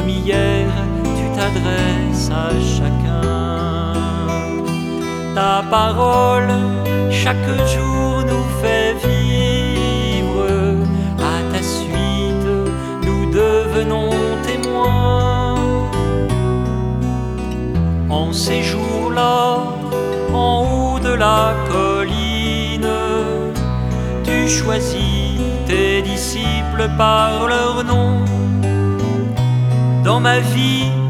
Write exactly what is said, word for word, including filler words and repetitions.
comme hier, tu t'adresses à chacun. Ta parole, chaque jour nous fait vivre. À ta suite, nous devenons témoins. En ces jours-là, en haut de la colline, tu choisis tes disciples par leur nom. Dans ma vie,